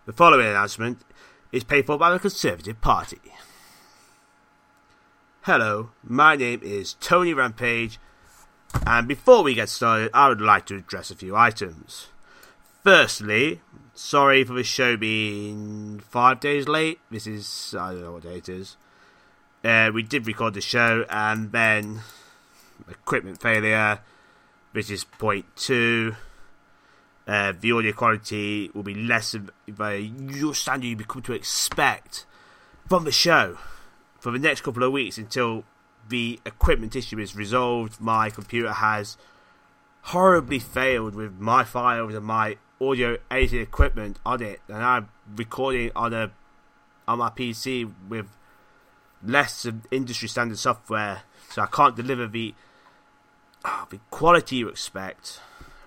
The following announcement is paid for by the Conservative Party. Hello, my name is Tony Rampage, and before we get started, I would like to address a few items. Firstly, sorry for the show being 5 days late. This is, I don't know what day it is. We did record the show, and then equipment failure, which is point 2. The audio quality will be less of the standard you've come to expect from the show for the next couple of weeks until the equipment issue is resolved. My computer has horribly failed with my files and my audio editing equipment on it, and I'm recording on my PC with less of industry standard software, so I can't deliver the quality you expect.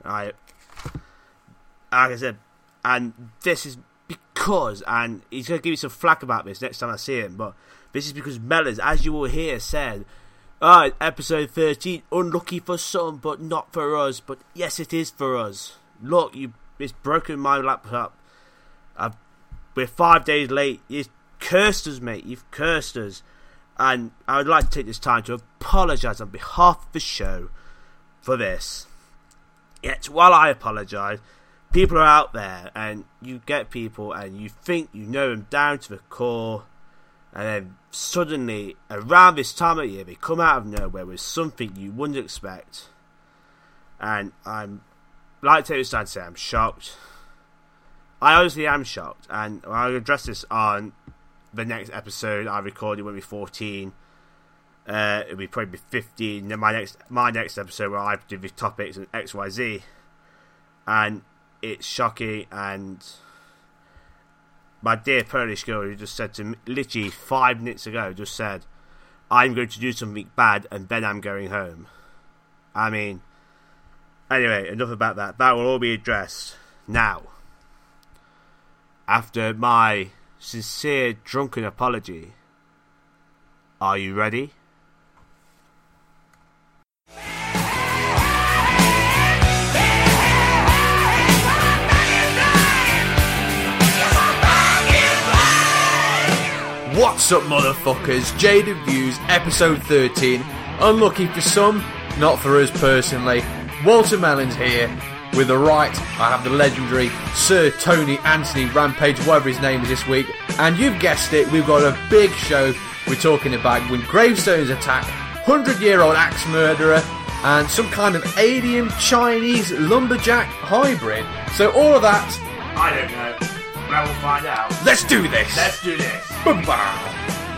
Like I said, and this is because, and he's going to give me some flack about this next time I see him, but this is because Mellors, as you will hear, said, episode 13, unlucky for some, but not for us. But yes, it is for us. Look, it's broken my laptop. We're 5 days late. You've cursed us, mate. You've cursed us. And I would like to take this time to apologise on behalf of the show for this. Yet, while I apologise, people are out there, and you get people, and you think you know them down to the core, and then suddenly, around this time of year, they come out of nowhere with something you wouldn't expect. And I'm like to take this time to say I'm shocked. I honestly am shocked, and I'll address this on the next episode I recorded when we were 14. It'll be probably 15. Then my next episode where I do the topics and XYZ, and it's shocking. And my dear Polish girl who just said to me literally 5 minutes ago, just said, I'm going to do something bad and then I'm going home. I mean, anyway, enough about that. That will all be addressed now. After my sincere drunken apology, are you ready? What's up, motherfuckers? Jaded Views, episode 13. Unlucky for some, not for us personally. Walter Mellons here. With the right, I have the legendary Sir Tony Anthony Rampage, whatever his name is this week. And you've guessed it, we've got a big show. We're talking about when gravestones attack, 100-year-old axe murderer, and some kind of alien Chinese lumberjack hybrid. So all of that, I don't know. Well, we'll find out. Let's do this. Let's do this. Boom-bow.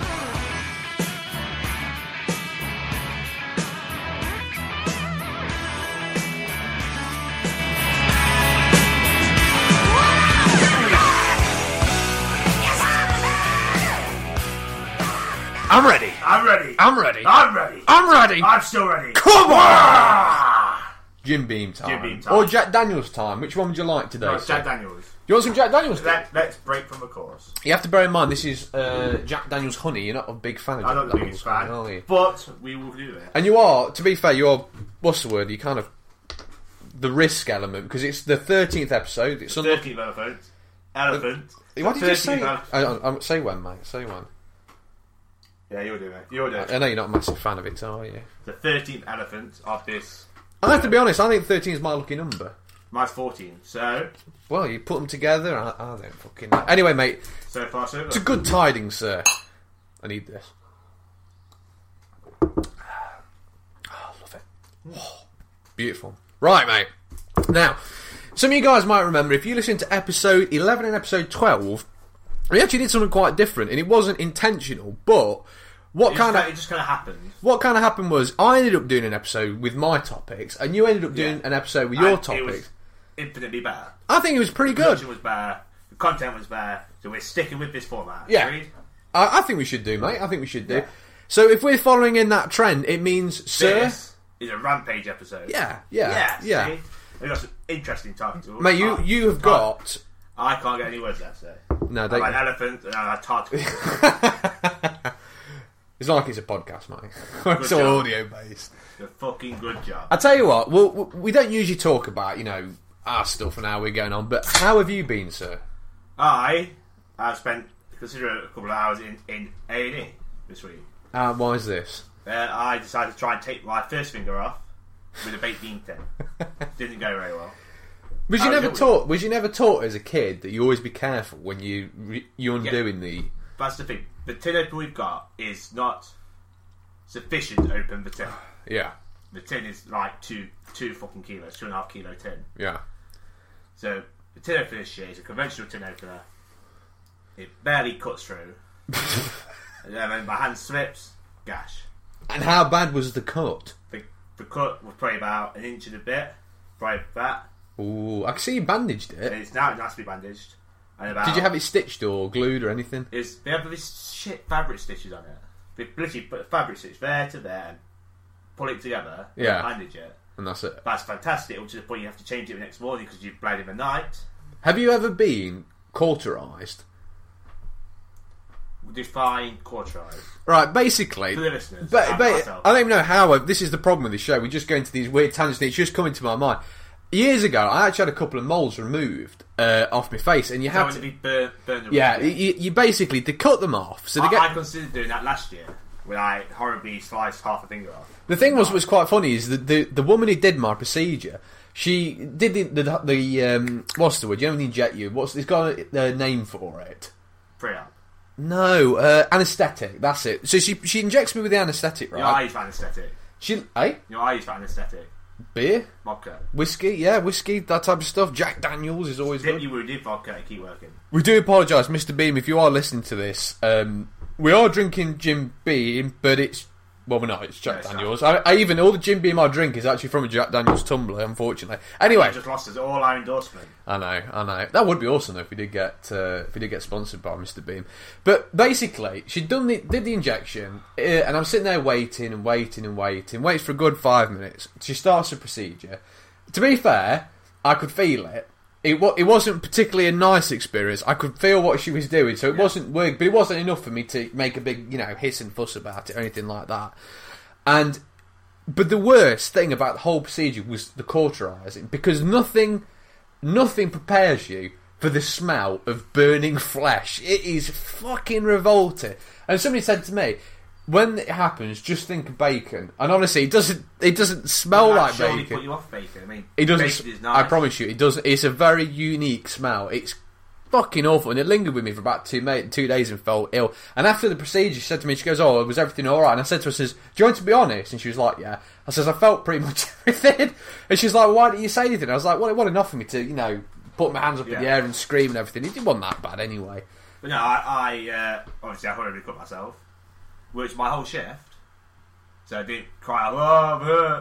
I'm ready. I'm ready. I'm ready. I'm ready. I'm ready. I'm still ready. Come on! Jim Beam time. Jim Beam time. Or Jack Daniels time. Which one would you like today? No, sir? Jack Daniels. You want some Jack Daniels? Let's break from the course. You have to bear in mind, this is Jack Daniels honey. You're not a big fan of Jack I'm not the Daniels biggest fan, are you? but we will do that. And you are, to be fair, you're, what's the word? You kind of, the risk element, because it's the 13th episode. It's 13th elephant. Elephant. What did you say? Elephant. Say when, mate. Say when. Yeah, you'll do it. You'll do it. I know you're not a massive fan of it, are you? The 13th elephant of this. I have to be honest, I think 13 is my lucky number. Mine's 14, so... Well, you put them together, I don't fucking know. Anyway, mate. So far, so good. It's a good tidings, sir. I need this. Oh, love it. Oh, beautiful. Right, mate. Now, some of you guys might remember, if you listen to episode 11 and episode 12, we actually did something quite different, and it wasn't intentional, but... It just kind of happened. What kind of happened was, I ended up doing an episode with my topics, and you ended up doing an episode with your topics. It was infinitely better. I think it was pretty good. The production was better, the content was better, so we're sticking with this format. Yeah. Agreed? I think we should do, mate. I think we should do. Yeah. So if we're following in that trend, it means, sir... This is a Rampage episode. Yeah. See? We've got some interesting talking to. Mate, you have got... I can't get any words out today. No, I'm an elephant and I'm a tartar. It's not like it's a podcast, mate. It's all audio based. A fucking good job. I tell you what, we don't usually talk about, our stuff and how we're going on, but how have you been, sir? I've spent considerable a couple of hours in A&E this week. Why is this? I decided to try and take my first finger off with a baked bean tin. Didn't go very well. Was you never taught as a kid that you always be careful when you're undoing the... That's the thing. The tin opener we've got is not sufficient to open the tin. Yeah. The tin is like two fucking kilos, 2.5 kilo tin. Yeah. So the tin opener is shit. It's a conventional tin opener. It barely cuts through. And then my hand slips, gash. And how bad was the cut? The cut was probably about an inch and a bit. Probably that. Ooh, I can see you bandaged it. It has to be bandaged. And Did you have it stitched or glued or anything? They have these shit fabric stitches on it. They literally put a fabric stitch there to there and pull it together and bandage it. And that's it. That's fantastic, up to the point you have to change it the next morning because you've bled in the night. Have you ever been cauterised? Define cauterised. Right, basically... For the listeners. But I don't even know how... This is the problem with this show. We just go into these weird tangents. It's just coming to my mind. Years ago, I actually had a couple of moles removed off my face, and you had to... be burned yeah, you basically... They cut them off. So I considered doing that last year, when I horribly sliced half a finger off. The thing was quite funny is that the woman who did my procedure, she did the what's the word? You know when they inject you? It's got a name for it. Pre-op. No, anaesthetic. That's it. So she injects me with the anaesthetic, right? Your eyes for anaesthetic. Your eyes for anaesthetic. Beer, vodka, whiskey, that type of stuff. Jack Daniels is always good. You would did vodka to keep working. We do apologise, Mr. Beam, if you are listening to this. We are drinking Jim Beam, but it's... Well, we're not. It's Jack Daniels. I even... All the Jim Beam I drink is actually from a Jack Daniels tumbler, unfortunately. Anyway... You just lost us all our endorsement. I know. That would be awesome, though, if we did get sponsored by Mr. Beam. But, basically, she did the injection, and I'm sitting there waiting for a good 5 minutes. She starts the procedure. To be fair, I could feel it. It wasn't particularly a nice experience. I could feel what she was doing, so it wasn't work, but it wasn't enough for me to make a big, hiss and fuss about it or anything like that. But the worst thing about the whole procedure was the cauterising, because nothing prepares you for the smell of burning flesh. It is fucking revolting. And somebody said to me, when it happens, just think of bacon. And honestly, it doesn't smell like bacon. Put you off bacon. I mean, it doesn't. Bacon is nice. I promise you, it doesn't. It's a very unique smell. It's fucking awful, and it lingered with me for about 2 days and felt ill. And after the procedure, she said to me, she goes, "Oh, was everything all right?" And I said to her, "Do you want to be honest?" And she was like, "Yeah." I says, "I felt pretty much everything." And she's like, "Why didn't you say anything?" I was like, "Well, it wasn't enough for me to, put my hands up in the air and scream and everything. It wasn't that bad anyway." But no, I obviously I horribly cut myself, worked my whole shift. So I didn't cry out,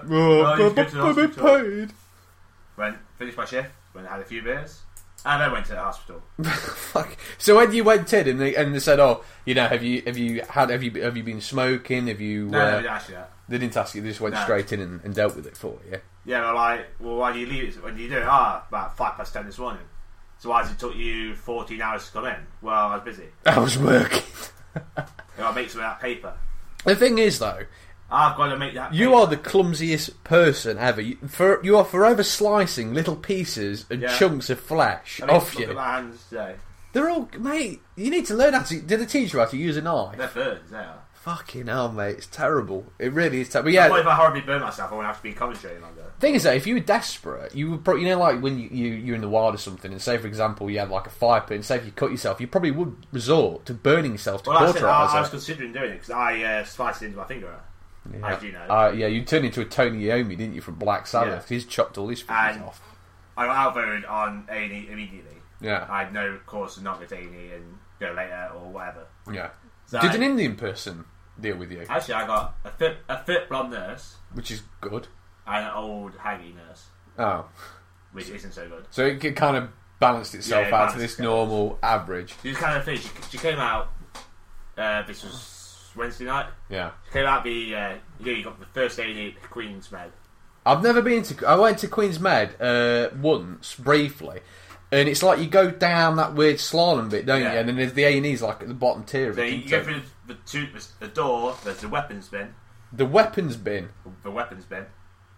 paid. Finished my shift, went and had a few beers, and then went to the hospital. Fuck. So when you went in and they said, "Oh, have you been smoking? Have you?" No, they didn't ask you that. They didn't ask you. They just went straight in and dealt with it for you. Yeah, they're like, "Well, why do you leave it? When do you do it?" About 10:05 this morning. So why has it took you 14 hours to come in? Well, I was busy. I was working. I gotta make some of that paper. The thing is, though, I've got to make that. You are the clumsiest person ever. You are forever slicing little pieces and chunks of flesh off you. Look at my hands today. They're all, mate. You need to learn how to. Did they teach you how to use a knife? They're burns. They are. Fucking hell, mate. It's terrible. It really is terrible. Yeah. If I horribly burn myself, I won't have to be in commentary longer. Thing is, though, if you were desperate, you would probably, like when you're in the wild or something, and say, for example, you had like a fire pit, and say if you cut yourself, you probably would resort to burning yourself to cauterise. I was considering doing it because I sliced it into my finger. Yeah. As you know. You turned into a Tony Iommi, didn't you, from Black Sabbath? Yeah. He's chopped all his fingers off. I got outvoted on A&E immediately. Yeah. I had no cause to not go to A&E and go later or whatever. Yeah. So did an Indian person deal with you? Actually, I got a fit blonde nurse. Which is good. And an old haggy nurse. Oh. Which isn't so good. So it kind of balanced itself out to this normal average. She was kind of thing. She came out, this was Wednesday night. Yeah. She came out you got the first A&E at Queen's Med. I've never been to... I went to Queen's Med once, briefly. And it's like you go down that weird slalom bit, don't you? And then there's the A&E's like at the bottom tier of it. You go through the door, there's the weapons bin. The weapons bin? The weapons bin.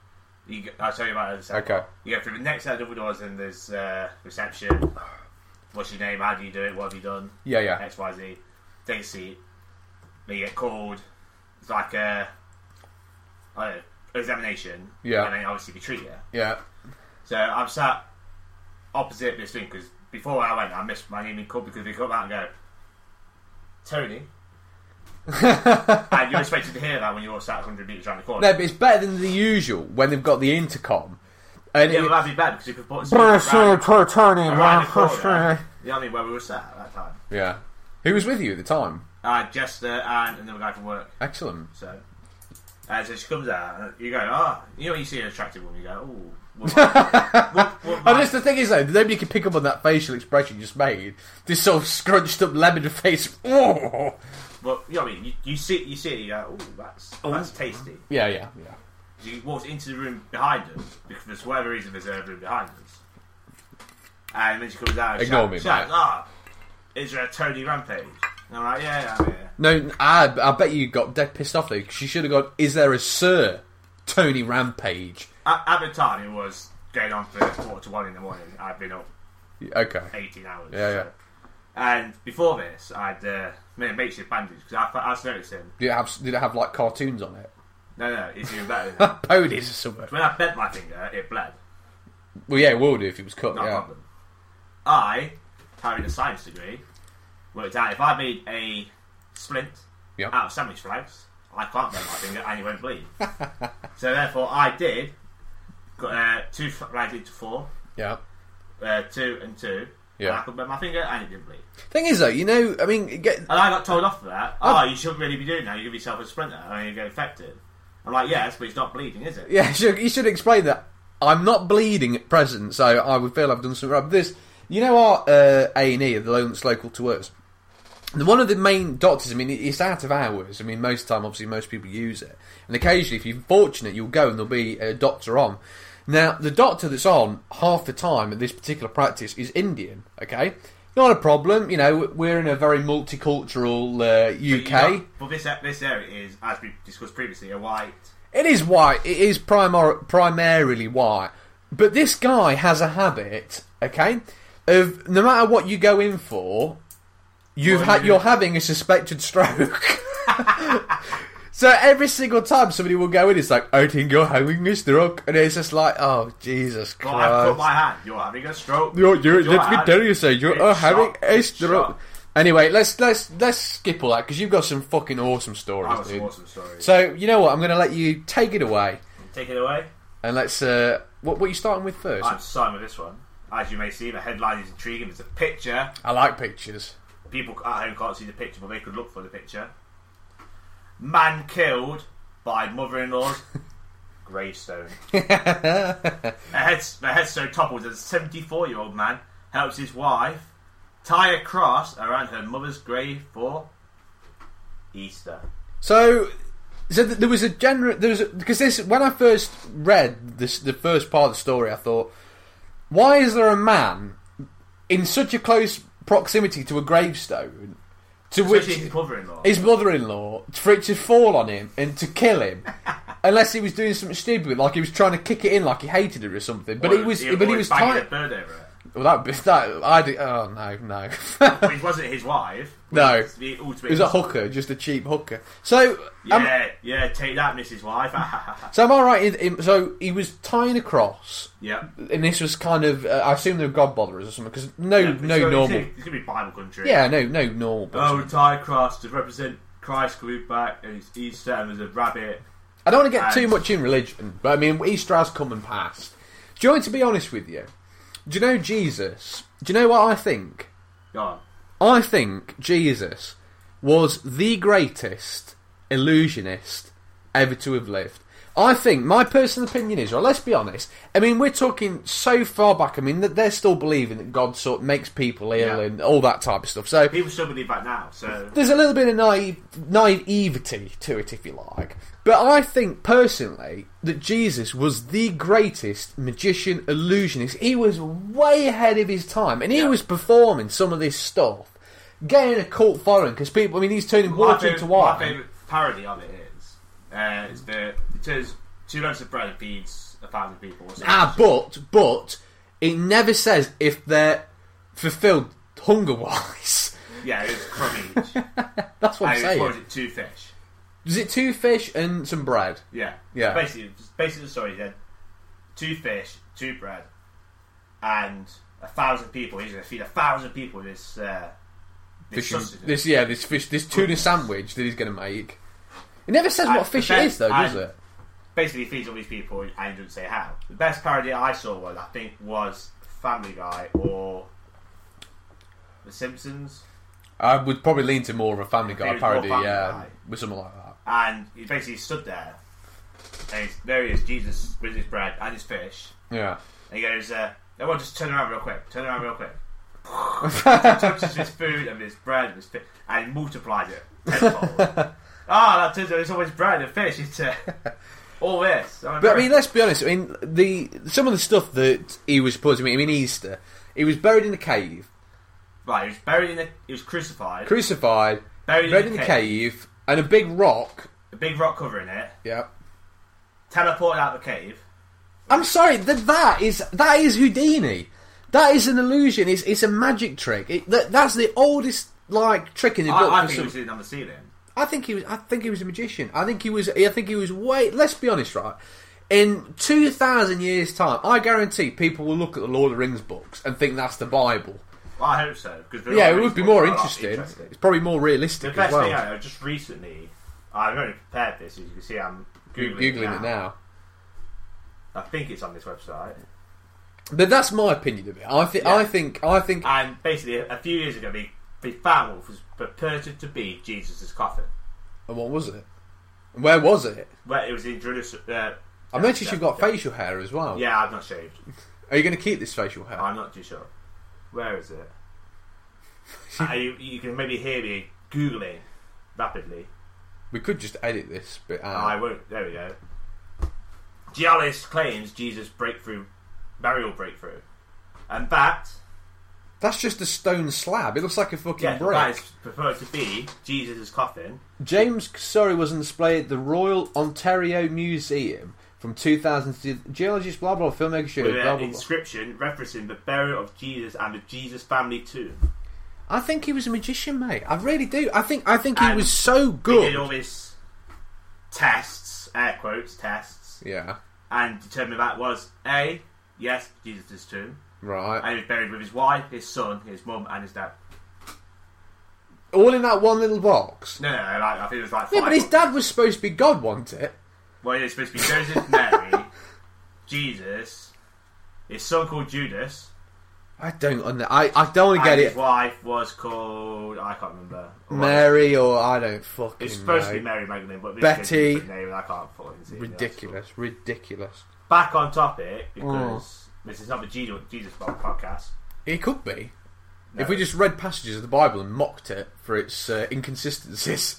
I'll tell you about it in a second. Okay. You go through the next set of double doors and there's reception. what's your name? How do you do it? What have you done? Yeah, yeah. X, Y, Z. Take a seat. Then you get called. It's like a examination. Yeah. And then obviously we treat you. Yeah. So I'm sat opposite this thing because before I went, I missed my name being called because they come out and go, Tony. And you're expected to hear that when you're all sat 100 metres around the corner. No, but it's better than the usual when they've got the intercom. And yeah, but that'd be bad because you could put Tony, around the corner. You know what I mean? Where we were sat at that time. Yeah. Who was with you at the time? Jester and another guy from work. Excellent. So she comes out and you go, you know when you see an attractive woman, you go, oh. And just the thing is though, nobody can pick up on that facial expression you just made. This sort of scrunched up lemon face. Oh. Well, you know what I mean? You see it, you go, oh, that's tasty. Yeah. She walks into the room behind us because for whatever reason there's a room behind us. And then she comes out and Ignore me, shouts, is there a Tony Rampage? And I'm like, yeah, I'm here. No, I bet you got dead pissed off though, because she should have gone, is there a Sir Tony Rampage? At the time, it was going on for 1:45 in the morning. I'd been up 18 hours. Yeah. And before this, I'd made a makeshift bandage because I was noticing. Did it have like cartoons on it? No, it's even better than that. Ponies or something. When I bent my finger, it bled. Well, yeah, it will do if it was cut. Not a yeah. problem. I, having a science degree, worked out if I made a splint out of sandwich flags, I can't bend my finger and it won't bleed. So therefore, I did got 2 flags into 4. Yeah. 2 and 2. Yeah. And I could bend my finger and it didn't bleed. Thing is though, you know, I mean, and I got told off for that. You shouldn't really be doing that. You give yourself a splinter and you get infected. I'm like, yes, but it's not bleeding, is it? Yeah, you should explain that. I'm not bleeding at present, so I would feel I've done something wrong. This, you know, our A&E, the one that's local to us. One of the main doctors, I mean, it's out of hours. I mean, most of the time, obviously, most people use it. And occasionally, if you're fortunate, you'll go and there'll be a doctor on. Now, the doctor that's on half the time at this particular practice is Indian, okay? Not a problem, you know, we're in a very multicultural UK. But this area is, as we discussed previously, a white... It is white, it is primarily white. But this guy has a habit, okay, of no matter what you go in for, you're having a suspected stroke. So every single time somebody will go in, it's like, I think you're having a stroke. And it's just like, oh, Jesus Christ. Well, I put my hand, you're having a stroke. Let me tell you, sir, you're having a stroke. Anyway, let's skip all that, because you've got some fucking awesome stories, I have dude. some awesome stories. So, you know what, I'm going to let you take it away. Take it away? And let's, what are you starting with first? I'm starting with this one. As you may see, the headline is intriguing. It's a picture. I like pictures. People at home can't see the picture, but they could look for the picture. Man killed by mother-in-law's gravestone. The headstone topples as a 74-year-old man helps his wife tie a cross around her mother's grave for Easter. So there was because this, when I first read this, the first part of the story, I thought, why is there a man in such a close proximity to a gravestone, to which his mother-in-law, for it to fall on him and to kill him, unless he was doing something stupid, like he was trying to kick it in, like he hated it or something. But he was banging a bird over it. Well, oh no. But it wasn't his wife. No, it was a hooker, just a cheap hooker. So yeah, take that, Mrs. Wife. So am I right? So he was tying a cross. Yeah. And this was kind of, I assume they were God botherers or something, because no normal. It's gonna be Bible country. Yeah, no normal. Oh, tie a cross to represent Christ coming back, and it's Easter, and there's a rabbit. I don't want to get too much in religion, but I mean, Easter has come and passed. Do you want me to be honest with you? Do you know Jesus? Do you know what I think? Go on. I think Jesus was the greatest illusionist ever to have lived. I think, my personal opinion is, let's be honest, I mean, we're talking so far back, I mean, that they're still believing that God sort of makes people ill and all that type of stuff. So people still believe that now, so... There's a little bit of naivety to it, if you like. But I think, personally, that Jesus was the greatest magician, illusionist. He was way ahead of his time, and he was performing some of this stuff, getting a cult following, because people, I mean, he's turning water into wine. My favourite parody of it is it says 2 loaves of bread feeds 1,000 people. But it never says if they're fulfilled hunger-wise. Yeah, it was crumb each. That's what I'm saying. What was it, 2 fish? Was it 2 fish and some bread? Yeah. Yeah. Basically the story said 2 fish, 2 bread, and 1,000 people. He's going to feed 1,000 people this this tuna sandwich that he's going to make. It never says what fish it is, though, does it? Basically, he feeds all these people and he doesn't say how. The best parody I saw was Family Guy or The Simpsons. I would probably lean to more of a Family Guy parody, Guy. with something like that. And he basically stood there, and there he is, Jesus with his bread and his fish. Yeah. And he goes, everyone just turn around real quick. Touches his food and his bread and his fish, and he multiplies it tenfold. That turns out it's always bread and fish. It's all this. But I mean, let's be honest. I mean, some of the stuff that he was supposed to mean. I mean, Easter. He was buried in a cave. Right, he was buried he was crucified. Buried in the cave, and a big rock. A big rock covering it. Yeah. Teleported out of the cave. I'm sorry, that is Houdini. That is an illusion. It's a magic trick. That's the oldest trick in the book. I think he was sitting on the ceiling. I think he was a magician. I think he was way. Let's be honest, right? In 2,000 years' time, I guarantee people will look at the Lord of the Rings books and think that's the Bible. Well, I hope so. It would be more interesting. It's probably more realistic the best as well. Thing I know, just recently, I've only prepared this. As you can see, I'm Googling it now. I think it's on this website. But that's my opinion of it. I think. And basically, a few years ago, the found was purported to be Jesus' coffin. And what was it? And where was it? Where it was in Jerusalem. I noticed you've got facial hair as well. Yeah, I've not shaved. Are you going to keep this facial hair? I'm not too sure. Where is it? You can maybe hear me Googling rapidly. We could just edit this bit out. I won't. There we go. Giallis claims Jesus' burial breakthrough. And that's just a stone slab. It looks like a fucking brick. That is preferred to be Jesus' coffin. James Surrey was on display at the Royal Ontario Museum from 2000 to geologist, blah blah, filmmaker show, with blah an blah. Inscription referencing the burial of Jesus and the Jesus family tomb. I think he was a magician, mate. I really do. I think he was so good. He did all these tests, air quotes, tests. Yeah. And determined that was A, yes, Jesus' tomb. Right. And he was buried with his wife, his son, his mum, and his dad. All in that one little box? No, I think it was like 5. Yeah, but his dad was supposed to be God, wasn't it? Well, he was supposed to be Joseph, Mary, Jesus, his son called Judas. I don't want to get it. His wife was called, I can't remember. Mary, or I don't fucking know. It's supposed to be Mary Magdalene, but Betty. Name, I can't fucking see. Ridiculous. Back on topic, because this is not the Jesus podcast. It could be. No. If we just read passages of the Bible and mocked it for its inconsistencies.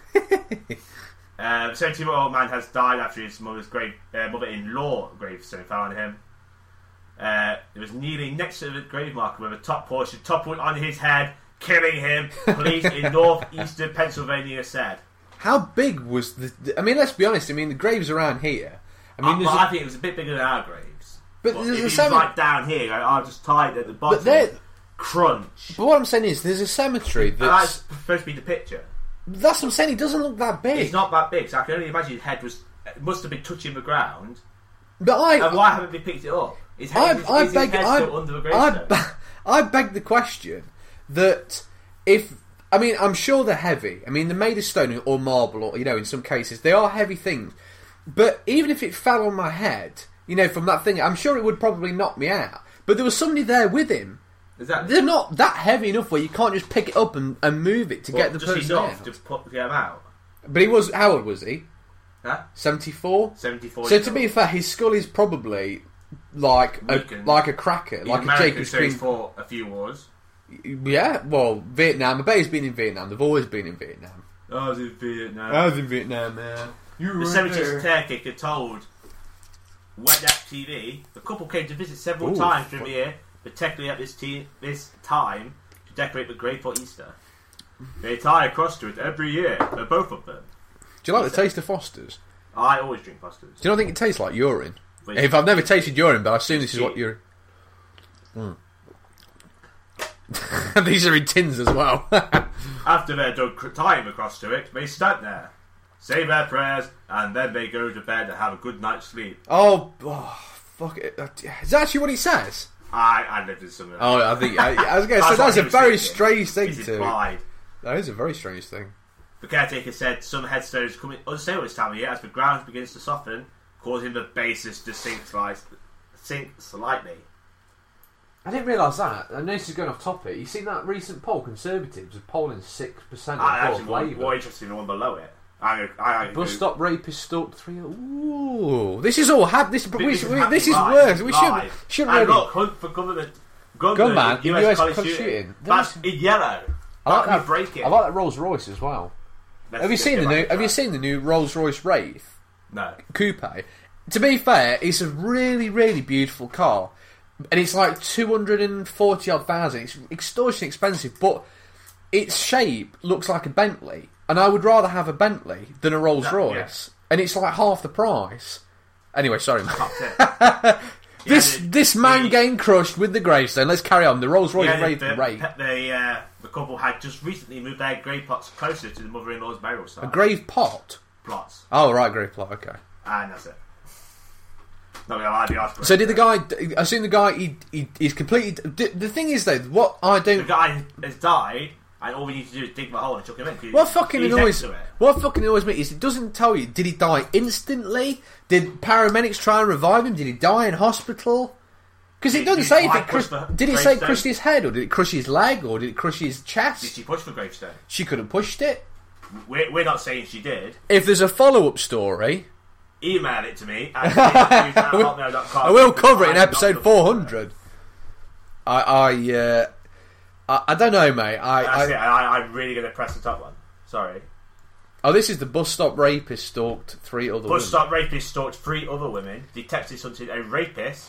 A 70-year-old man has died after his mother-in-law gravestone fell on him. It was kneeling next to the grave marker with a top portion toppled on his head, killing him. Police in northeastern Pennsylvania said. How big was the... I mean, let's be honest. I mean, the graves around here... I think it was a bit bigger than our graves. But there's a cemetery... right down here, I'll just tie it at the bottom. But crunch. But what I'm saying is, there's a cemetery that's supposed to be the picture. That's what I'm saying. It doesn't look that big. It's not that big, so I can only imagine his head must have been touching the ground. But and why haven't they picked it up? His head still under the gravestone. I beg the question that if... I mean, I'm sure they're heavy. I mean, they're made of stone or marble, or, in some cases, they are heavy things. But even if it fell on my head, from that thing, I'm sure it would probably knock me out. But there was somebody there with him. They're not that heavy enough where you can't just pick it up and move it to get the person out. Just get him out. But he was... How old was he? Huh? 74? 74. So to be fair, his skull is probably like a cracker, like a Jacob Spring. He's fought a few wars. Yeah, well, Vietnam. I bet he's been in Vietnam. They've always been in Vietnam. I was in Vietnam, man. The 70s caretaker told Wet TV the couple came to visit several times during the year, particularly at this time, to decorate the grave for Easter. They tie a cross to it every year, both of them. Do you like the taste of Foster's? I always drink Foster's. Do you not think it tastes like urine? If I've never tasted urine, but I assume this is what urine... These are in tins as well. After they're done tying across to it, they stand there, say their prayers, and then they go to bed and have a good night's sleep. Oh, fuck it. Is that actually what he says? I lived in some of that. Oh, I think I was going to say that's a very strange thing It's to. implied. That is a very strange thing. The caretaker said some headstones come unstable this time of year as the ground begins to soften, causing the basis to sink slightly. I didn't realise that. I know this is going off topic. You seen that recent poll? Conservatives are polling 6% above Labour. More interesting, the one below it. Bus stop rapist stalked 3. Ooh, this is all this is worse. We shouldn't really. Look, hunt for government gunman in US college college shooting. That's in yellow. I like that. Break it. I like that Rolls Royce as well. Have you seen the new Rolls Royce Wraith? No. Coupe. To be fair, it's a really, really beautiful car, and it's like 240 odd thousand. It's extortionately expensive, but its shape looks like a Bentley, and I would rather have a Bentley than a Rolls Royce, and it's like half the price. Anyway, sorry, man. This man getting crushed with the gravestone. Let's carry on. The Rolls Royce Wraith. The couple had just recently moved their grave plots closer to the mother-in-law's burial site. A grave pot? Plots. Oh, right, grave plot, okay. And that's it. Not gonna lie, the article. So did the guy... I assume the guy, he's completely... The thing is, though, what I don't... The guy has died, and all we need to do is dig the hole and chuck him in. What fucking annoys me is it doesn't tell you, did he die instantly? Did paramedics try and revive him? Did he die in hospital? Because it doesn't say if it did it say crush his head, or did it crush his leg, or did it crush his chest? Did she push the gravestone? She could have pushed it. We're not saying she did. If there's a follow-up story... Email it to me at hotmail.com. I will cover it in episode 400. I don't know, mate. I'm really going to press the top one. Sorry. Oh, this is the bus stop rapist stalked 3 other women. Bus stop rapist stalked 3 other women. Detectives hunted a rapist,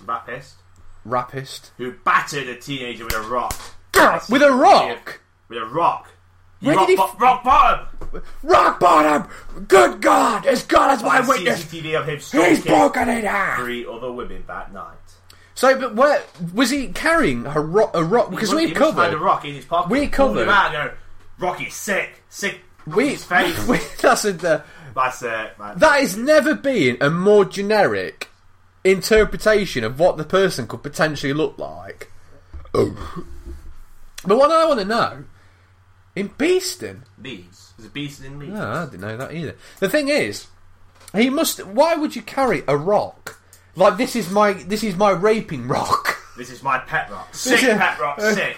who battered a teenager with a rock. With a rock? With a rock. Rock bottom! Rock bottom! Good God! As God as my witness! CCTV of him He's broken it out! 3 other women that night. So, but where was he carrying a rock? Because we covered a rock in his pocket. We covered. Rocky's sick. Face. That's it. That has never been a more generic interpretation of what the person could potentially look like. But what I want to know. In Beeston? Leeds. There's a Beeston in Leeds. No, I didn't know that either. The thing is, he must... Why would you carry a rock? Like, this is my raping rock. This is my pet rock. Sick pet rock, sick.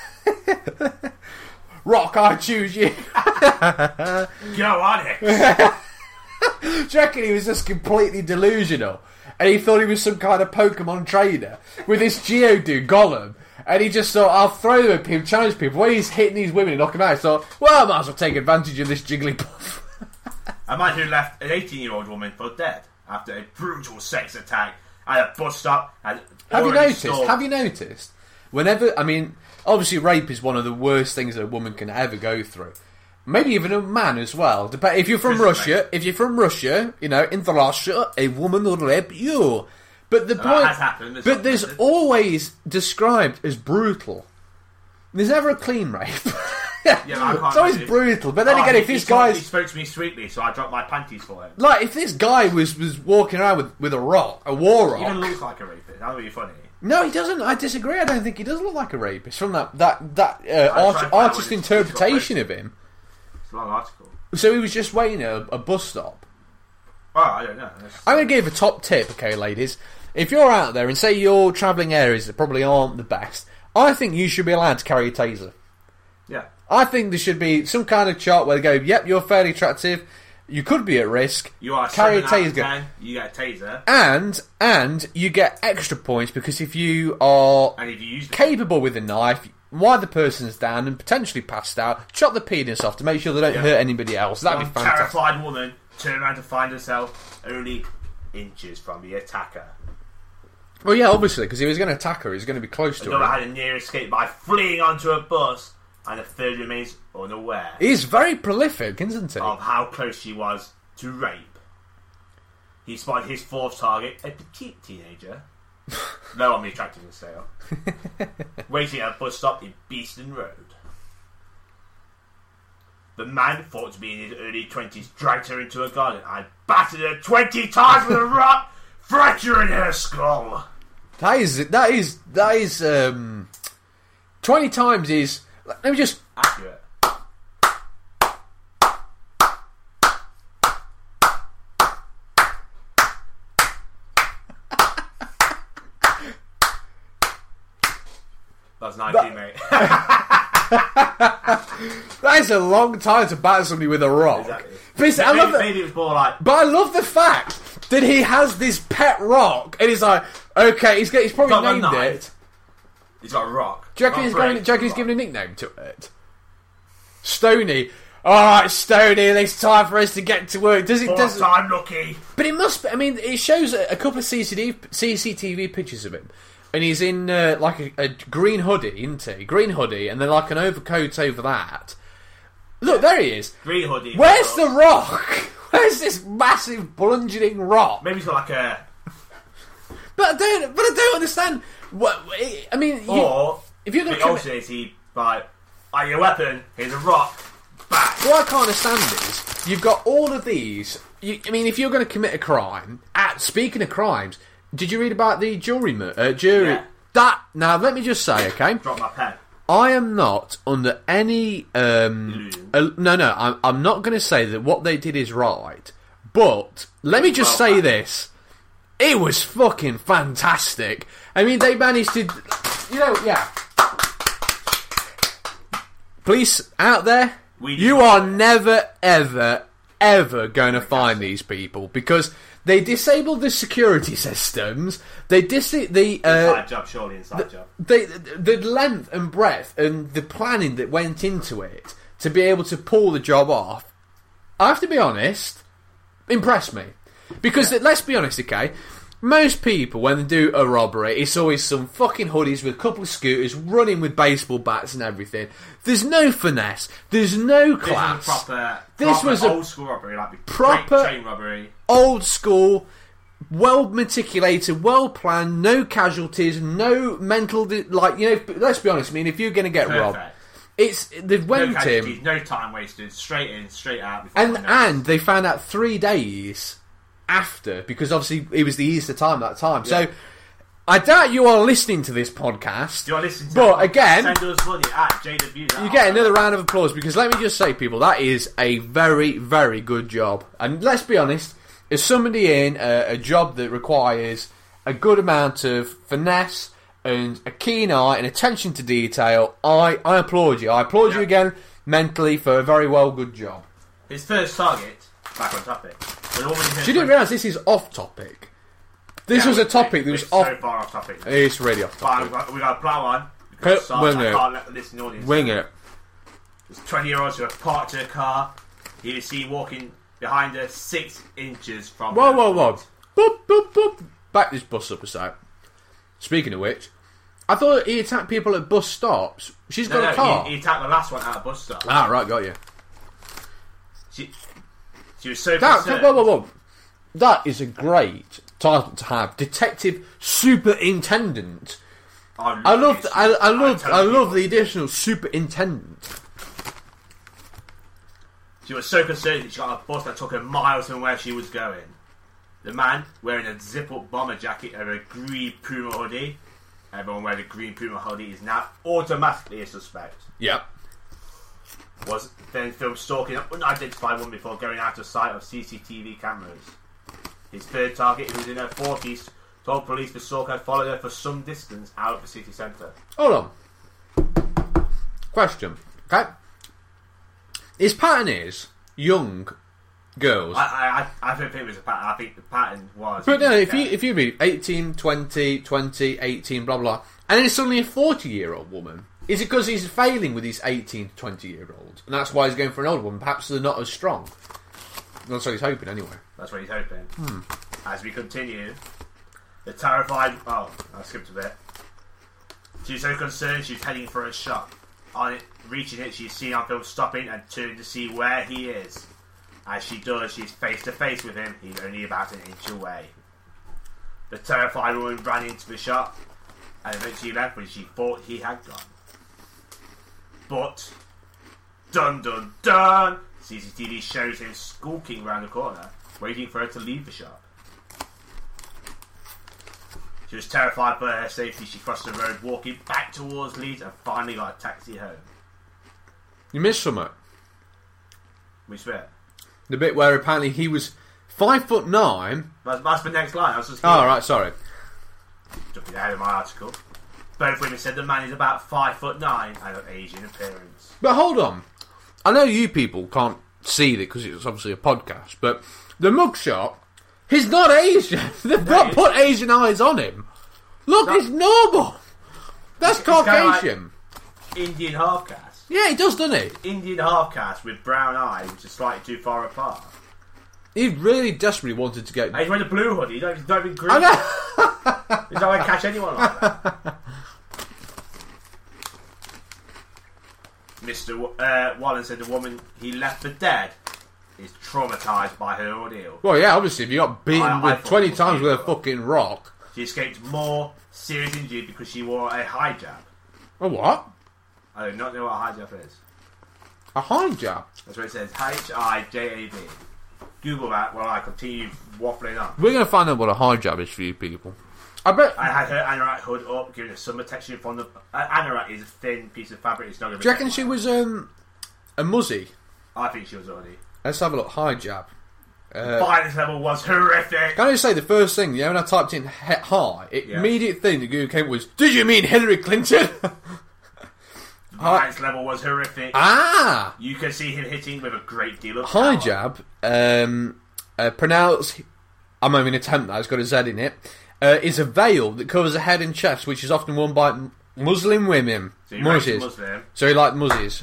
Rock, I choose you. Go on it. Do you reckon he was just completely delusional? And he thought he was some kind of Pokemon trainer with this Geodude Golem. And he just thought, I'll throw them at people, challenge people. When he's hitting these women and knocking them out, he thought, well, I might as well take advantage of this Jigglypuff. A man who left an 18-year-old woman for dead after a brutal sex attack at a bus stop. Have you noticed? Whenever, I mean, obviously rape is one of the worst things that a woman can ever go through. Maybe even a man as well. If you're from Russia, you know, in Russia, a woman will rape you. But the point, there's always described as brutal. There's never a clean rape. It's always brutal. But then again, if this guy spoke to me sweetly, so I dropped my panties for him. Like if this guy was walking around with a rock, a war rock, he doesn't look like a rapist. That would be funny. No, he doesn't. I disagree. I don't think he does look like a rapist from that artist interpretation of him. It's a long article. So he was just waiting at a bus stop. Oh, I don't know. I'm going to give a top tip, okay, ladies. If you're out there and say you're travelling areas that probably aren't the best, I think you should be allowed to carry a taser. Yeah. I think there should be some kind of chart where they go, yep, you're fairly attractive, you could be at risk, you are carry a taser. You get a taser. And you get extra points because if you are capable with a knife, while the person's down and potentially passed out, chop the penis off to make sure they don't hurt anybody else. That'd be fantastic. Terrified woman turn around to find herself only inches from the attacker. Well, yeah, obviously, because if he was going to attack her, he was going to be close to her. Another had a near escape by fleeing onto a bus, and a third remains unaware. He's very prolific, isn't he? Of how close she was to rape. He spotted his 4th target, a petite teenager, No one be attracted to sale. Waiting at a bus stop in Beeston Road. The man, thought to be in his early 20s, dragged her into a garden and battered her 20 times with a rock, fracturing her skull. That is 20 times is, let me just... Accurate. That's 19, mate. That is a long time to batter somebody with a rock. Exactly. Maybe it was more like... But I love the fact that he has this pet rock, and he's like, okay, he's probably named it. He's got a rock. Do you reckon he's given a nickname to it? Stony. Alright, Stony, it's time for us to get to work. Does time, Lucky. But it must be, I mean, it shows a couple of CCTV pictures of him. And he's in like a green hoodie, isn't he? Green hoodie, and then like an overcoat over that. Look, there he is. Green hoodie. Where's the rock? Where's this massive bludgeoning rock? Maybe he's got like a... But I don't understand. What I mean, if you're going to is he like, your weapon? Here's a rock. Back. What I can't understand is you've got all of these. I mean, if you're going to commit a crime, speaking of crimes, did you read about the jury? Yeah. Now, let me just say, okay. Drop my pen. I am not under any illusion. No. I'm not going to say that what they did is right, but let me just say this. It was fucking fantastic. I mean, they managed to... Police out there, you are never, ever, ever going to find these people because they disabled the security systems. They inside job, surely inside job. The length and breadth and the planning that went into it to be able to pull the job off, I have to be honest, impressed me. Because let's be honest, okay, most people when they do a robbery, it's always some fucking hoodies with a couple of scooters running with baseball bats and everything. There's no finesse. There's no class. This was a old school robbery, like proper train robbery. Old school, well meticulated, well planned, no casualties, no mental let's be honest. I mean, if you're going to get robbed, they've went in, no time wasted, straight in, straight out. And they found out 3 days after, because obviously it was the Easter time that time. Yeah. So I doubt you are listening to this podcast. You're listening to but again, send us money at JW. You get another round of applause because let me just say, people, that is a very, very good job. And let's be honest, as somebody in a job that requires a good amount of finesse and a keen eye and attention to detail, I applaud you. I applaud you again mentally for a very well good job. His first target, back on topic. You didn't realise this is off topic. This was a topic that was off. So far off topic. It's really off topic. We got to plough on. Wing I can't let the listening audience. Wing it. There's 20-year-olds who have parked her car. He was seen walking behind her 6 inches from. Whoa! Boop, boop, boop. Back this bus up a sec. Speaking of which, I thought he attacked people at bus stops. She's got a car. He attacked the last one at a bus stop. Ah, right, got you. She was so concerned. Whoa. That is a great title to have. Detective Superintendent. I love the additional superintendent. She was so concerned that she got a bus that took her miles from where she was going. The man, wearing a zip-up bomber jacket and a green Puma hoodie. Everyone wearing a green Puma hoodie is now automatically a suspect. Yep. Was then filmed stalking an unidentified woman before going out of sight of CCTV cameras. His third target, who was in her 40s, told police the stalker followed her for some distance out of the city centre. Hold on. Question. Okay. His pattern is young girls. I don't think it was a pattern. I think the pattern was... But no, if you read 18, 20, 18, blah, blah, and then it's suddenly a 40-year-old woman... Is it because he's failing with these 18 to 20-year-olds? And that's why he's going for an older one. Perhaps they're not as strong. That's what he's hoping, anyway. That's what he's hoping. As we continue, the terrified... Oh, I skipped a bit. She's so concerned she's heading for a shot. On it, reaching it, she's seen on film stopping and turning to see where he is. As she does, she's face to face with him. He's only about an inch away. The terrified woman ran into the shop and eventually left when she thought he had gone. But, dun dun dun, CCTV shows him skulking around the corner, waiting for her to leave the shop. She was terrified for her safety. She crossed the road, walking back towards Leeds, and finally got a taxi home. You missed something. We swear. The bit where apparently he was 5'9". That's the next line. I was just Right, sorry. Jumping ahead of my article. Both women said the man is about 5'9" and of Asian appearance. But hold on. I know you people can't see it because it's obviously a podcast, but the mugshot, he's not Asian. They've not put Asian eyes on him. Look, he's normal. That's Caucasian. Like Indian half caste. Yeah, he does, doesn't he? Indian half caste with brown eyes, which are slightly too far apart. He really desperately wanted to get... And he's wearing a blue hoodie. He's not even green. I know. He's not going to catch anyone like that. Mr. Wallen said the woman he left for dead is traumatised by her ordeal. Well, yeah, obviously, if you got beaten with 20 times with a fucking rock... She escaped more serious injury because she wore a hijab. A what? I do not know what a hijab is. A hijab? That's what it says. H-I-J-A-B. Google that while I continue waffling on. We're going to find out what a hijab is for you people. I bet... I had her anorak hood up, giving her some protection from the... anorak is a thin piece of fabric. It's not going to Do you reckon she was a muzzy? I think she was already. Let's have a look. Hijab. Violence level was horrific. Can I just say the first thing, when I typed in high, immediate thing that Google came up was, did you mean Hillary Clinton? Violence level was horrific. Ah! You can see him hitting with a great deal of hijab, pronounced, I'm not even going to attempt that, it's got a Z in it, is a veil that covers the head and chest, which is often worn by Muslim women. So you Muslim. So he liked muzzies.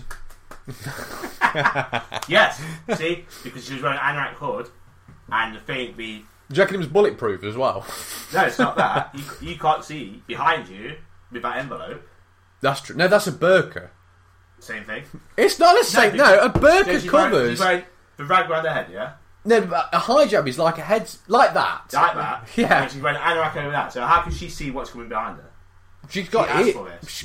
Yes, see? Because she was wearing an anorak hood, and the thing, Do you reckon it was bulletproof as well? No, it's not that. You can't see behind you with that envelope. That's true. No, that's a burqa. Same thing. It's not the same. No, a burqa covers... She's wearing the rag around her head, yeah? No, but a hijab is like a head... Like that. Like that? Yeah. And she's wearing an anorak over that, so how can she see what's coming behind her? She's got it.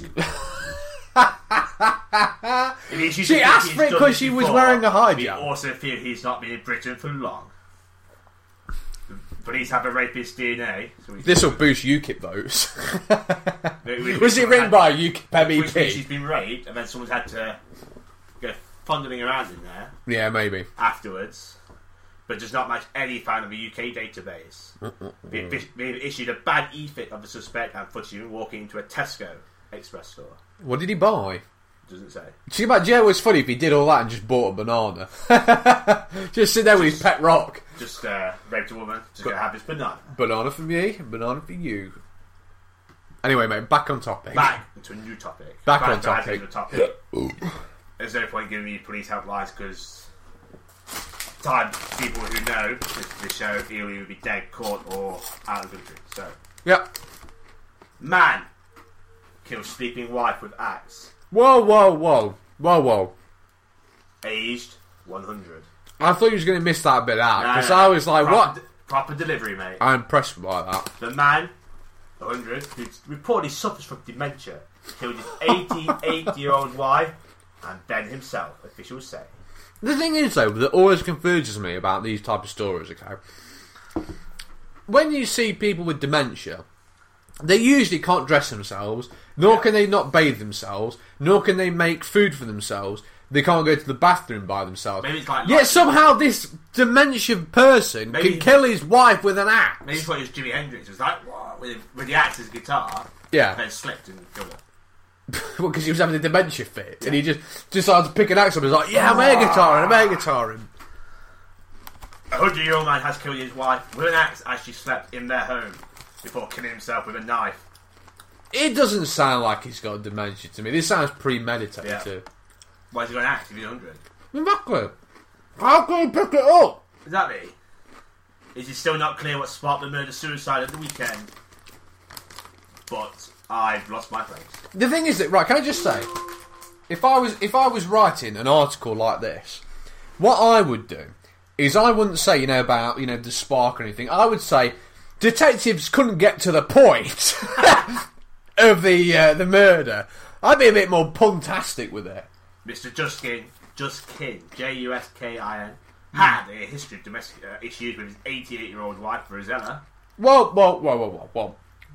She asked for it because she was wearing a hijab. We also fear he's not been in Britain for long. Police have a rapist DNA. So this will boost UKIP votes. Was it written by a UKIP MEP? She's been raped, and then someone's had to go fondling around in there. Yeah, maybe. Afterwards. But does not match any found in the UK database. They've issued a bad e-fit of the suspect and footage of him walking into a Tesco Express store. What did he buy? Doesn't say. Do you know what's funny if he did all that and just bought a banana? Just sit there with his pet rock. Just raped a woman, just gonna have his banana. Banana for me, banana for you. Anyway, mate, back on topic. Back into a new topic. Back on topic. There's no point giving me police helplines because people who know the show either either be dead, caught, or out of the country. So, yep. Man kills sleeping wife with axe. Whoa. Aged 100. I thought you was going to miss that bit out because I was like, what? Proper delivery, mate. I'm impressed by that. The man, 100, who reportedly suffers from dementia, killed his 88-year-old wife and Ben himself, officials say. The thing is, though, that always confuses me about these type of stories, okay? When you see people with dementia, they usually can't dress themselves, nor can they not bathe themselves, nor can they make food for themselves. They can't go to the bathroom by themselves. Maybe it's like yet somehow this dementia person can kill his wife with an axe. Maybe it's what it was Jimi Hendrix. It was like, with the axe as a guitar, yeah. And then slipped and killed her. Well, because he was having a dementia fit, and he just decided to pick an axe up and was like, yeah, I'm air guitaring. A 100-year-old man has killed his wife with an axe as she slept in their home before killing himself with a knife. It doesn't sound like he's got dementia to me. This sounds premeditated. Yeah. Why has he got an axe if he's 100? Exactly. How can he pick it up? Exactly. It is still not clear what sparked the murder-suicide at the weekend. But I've lost my place. The thing is that, right, can I just say, if I was writing an article like this, what I would do is I wouldn't say, about, the spark or anything. I would say, detectives couldn't get to the point of the murder, I'd be a bit more puntastic with it. Mr. Juskin, Juskin, had a history of domestic issues with his 88-year-old wife, Rosella. Whoa.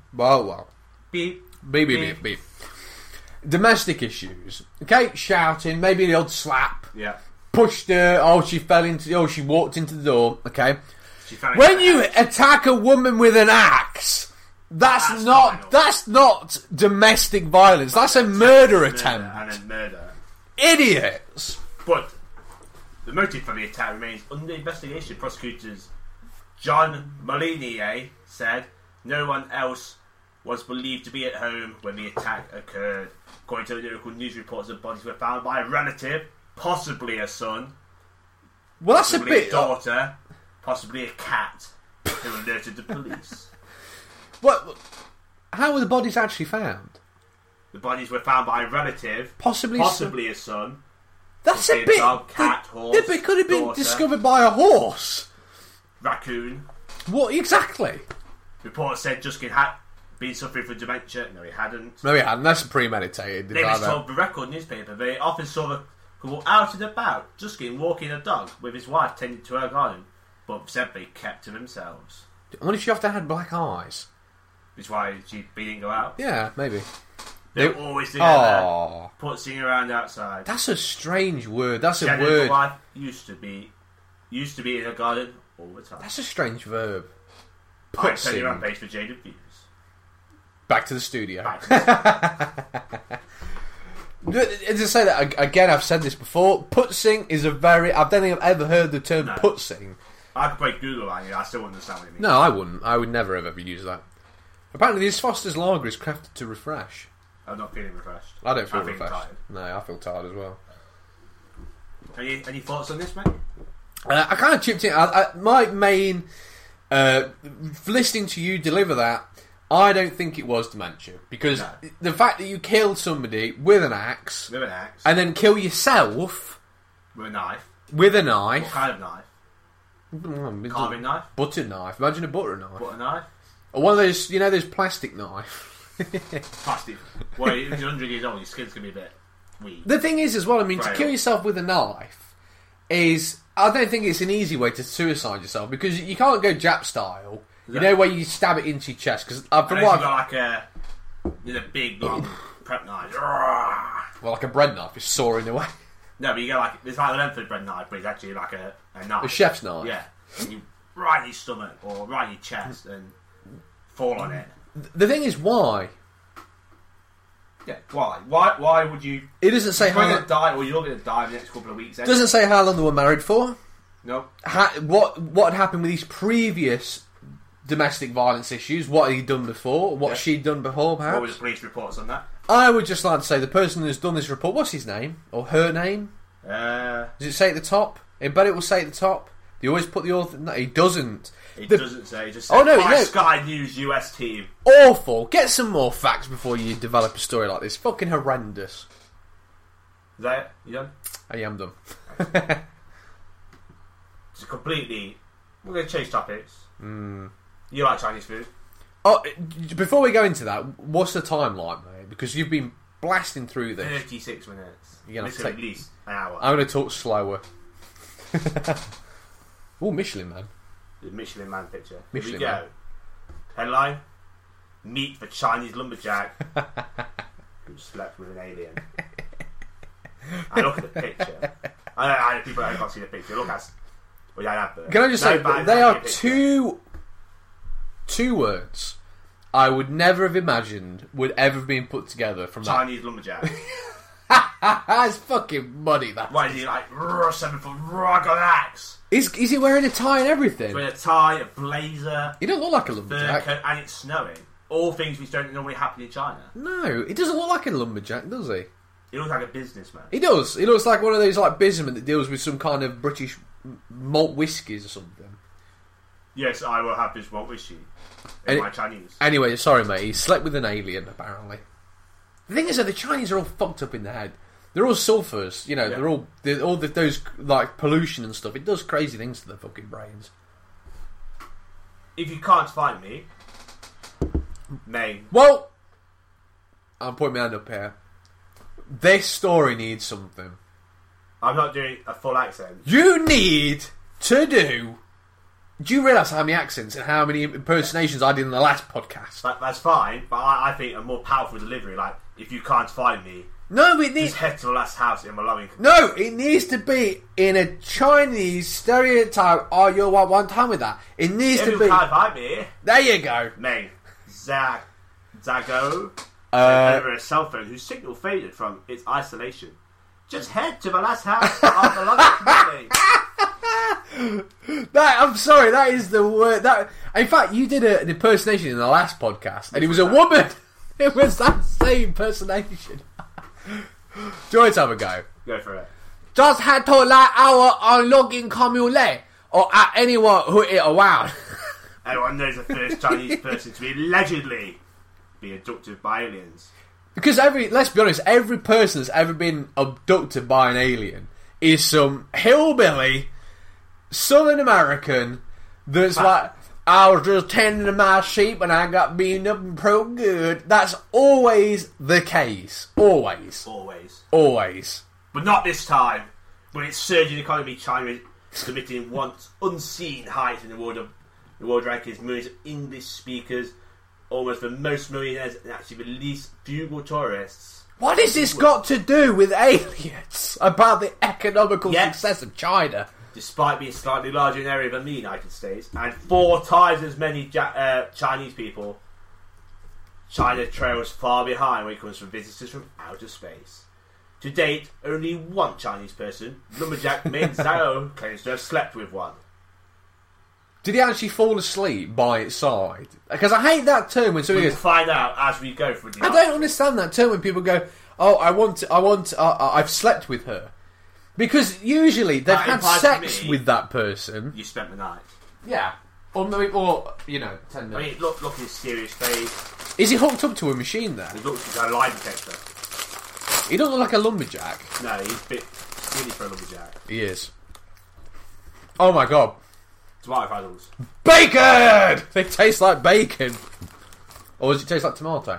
Beep. Beep. Domestic issues. Okay, shouting, maybe the odd slap. Yeah. Pushed her, she walked into the door, okay? When you attack a woman with an axe, that's not domestic violence. That's a murder attempt. And a murder. Idiots. But the motive for the attack remains under investigation. Prosecutors John Molinier said no one else was believed to be at home when the attack occurred. According to the local news reports, the bodies were found by a relative, possibly a son, Well, that's possibly a bit. a daughter, possibly a cat, who alerted the police. What? How were the bodies actually found? The bodies were found by a relative, Possibly a son. That's Could a be bit. dog, cat, horse, yeah, but it could have been daughter, discovered by a horse. raccoon. What exactly? Reports said Juskin had been suffering from dementia. No, he hadn't. No, he hadn't. That's premeditated. Neighbours told the Record newspaper they often saw the couple out and about, Juskin walking a dog with his wife tending to her garden, but said they kept to themselves. I wonder if she often had black eyes. Which is why she didn't go out. Yeah, maybe. They were always together, Oh, putzing around outside. that's a strange word. That's a She and her word. wife used to be in her garden all the time. That's a strange verb. I'm turning Putzing. around page for Jaded Views. Back to the studio. Back to As I say that again, I've said this before. Putzing is a very. I don't think I've ever heard the term No. putzing. I could break Google on you, I still wouldn't understand what it means. No, I wouldn't. I would never have ever use that. Apparently, this Foster's Lager is crafted to refresh. I'm not feeling refreshed. I don't feel I'm feeling refreshed. tired. No, I feel tired as well. Any thoughts on this, mate? I kind of chipped in. My main, listening to you deliver that, I don't think it was dementia because No. the fact that you killed somebody with an axe With an axe. and then kill yourself With a knife. with a What knife, kind of knife? Carving knife? butter knife. Imagine a butter knife, Butter knife? or one of those, those plastic knife. Plastic. Well, if you're 100 years old, your skin's going to be a bit weak. The thing is, as well, I mean, to Frail. kill yourself with a knife is. I don't think it's an easy way to suicide yourself because you can't go Jap style. You know, where you stab it into your chest. Because from Unless what you've got like a big, long prep knife. well, like a bread knife is sawing away. No, but you go like, it's like the length of the bread knife, but it's actually like a knife. A chef's knife. Yeah. And you right in your stomach or right in your chest and fall on it. The thing is, why? Yeah. Why? Why would you... It doesn't say You're going how. to die, or you're going to die in the next couple of weeks. It doesn't say how long they were married for. No. What had happened with these previous domestic violence issues? What had he done before? What she'd done before, perhaps? What were the police reports on that? I would just like to say the person who's done this report. What's his name or her name? It Does it say at the top? I bet it will say at the top. They always put the author. No, he doesn't. doesn't say. It just says, Oh, no, by no. Sky News US team. Awful. Get some more facts before you develop a story like this. Fucking horrendous. Is that it? You done? I am done. It's a completely... We're going to change topics. You like Chinese food? Oh, before we go into that, what's the time like, mate? Because you've been blasting through this. 36 minutes. You're gonna This is take- at least an hour. I'm going to talk slower. Oh, Michelin Man. The Michelin Man picture. Michelin Here we Man. go. Headline: Meet the Chinese lumberjack who slept with an alien. I look at the picture. I people that can't see the picture. Look at. Well, yeah, advert. Can I just No, say, but they I are can't see a picture. two words I would never have imagined would ever have been put together from that. Chinese lumberjack. That's fucking money, that. Why is he like 7 foot? I got an axe. Is he wearing a tie and everything? With a tie, a blazer, He doesn't look like a fur lumberjack. coat, and it's snowing. All things which don't normally happen in China. No, he doesn't look like a lumberjack, does he? He looks like a businessman. He does. He looks like one of those like businessmen that deals with some kind of British malt whiskies or something. Yes, I will have this malt whiskey in And my Chinese. Anyway, sorry mate, he slept with an alien apparently. The thing is that the Chinese are all fucked up in the head. They're all sulfurs, Yeah. they're all those like pollution and stuff. It does crazy things to their fucking brains. if you can't find me, Maine. Well, I'm putting my hand up here. This story needs something. I'm not doing a full accent. You need to do... Do you realise how many accents and how many impersonations I did in the last podcast? That's fine, but I think a more powerful delivery, like, if you can't find me, No, it needs... just head to the last house in Malawi. No, it needs to be in a Chinese stereotype. Oh, you're one time with that. It needs If to you be... can't find me, There you go. Maine. Zago. Over a cell phone whose signal faded from its isolation. Just head to the last house of Malawi. I'm sorry, that is the word. That, in fact, you did an impersonation in the last podcast, and it was a woman. It was that same impersonation. Do you want to have a go? Go for it. Just head to like our unlogging commune or at anyone who it around. Everyone knows the first Chinese person to be allegedly be abducted by aliens. Because let's be honest, every person that's ever been abducted by an alien is some hillbilly Southern American that's like, I was just tending to my sheep and I got beaten up and pro good. That's always the case. Always. Always. But not this time. When it's surging economy, China is committing once unseen heights in the world rankings. Millions of English speakers, almost the most millionaires, and actually the least frugal tourists. What has this got to do with aliens? About the economical success of China? Despite being slightly larger in area than the United States, and 4 times as many Chinese people, China trails far behind when it comes from visitors from outer space. To date, only one Chinese person, lumberjack Ming Zhao, claims to have slept with one. Did he actually fall asleep by its side? Because I hate that term when somebody We'll goes... find out as we go through the I don't understand that term when people go, oh, I've slept with her. Because usually they've had sex with that person. You spent the night. Yeah. Or 10 minutes. I mean, look at his serious face. Is he hooked up to a machine there? He looks like a lie detector. He doesn't look like a lumberjack. No, he's a bit skinny for a lumberjack. He is. Oh my god. Tomato puddles. Bacon! They taste like bacon. Or does it taste like tomato?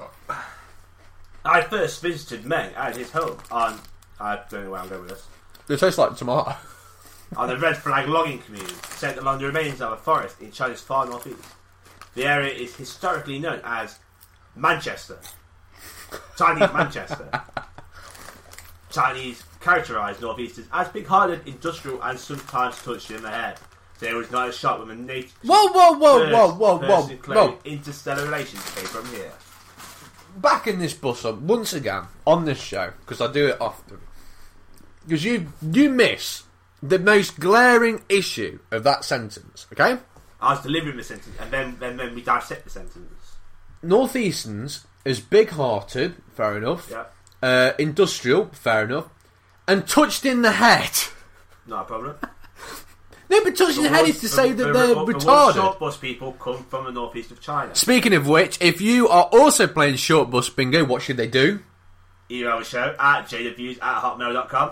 I first visited Meng at his home on... I don't know where I'm going with this. They taste like tomato. On the Red Flag logging commune, set along the remains of a forest in China's far northeast. The area is historically known as Manchester. Chinese Manchester. Chinese characterised northeasters as big-hearted, industrial, and sometimes touched in the head. There was not a shot with a native. Whoa. Interstellar relations came from here. Backing this bus up once again on this show, because I do it often. Because you miss the most glaring issue of that sentence, okay? I was delivering the sentence, and then we dissect the sentence. Northeasterns is big-hearted, fair enough. Yeah. Industrial, fair enough. And touched in the head. Not a problem. No, but touched in the head is to say that they're retarded. The short bus people come from the northeast of China. Speaking of which, if you are also playing short bus bingo, what should they do? Email the show at jwviews@hotmail.com.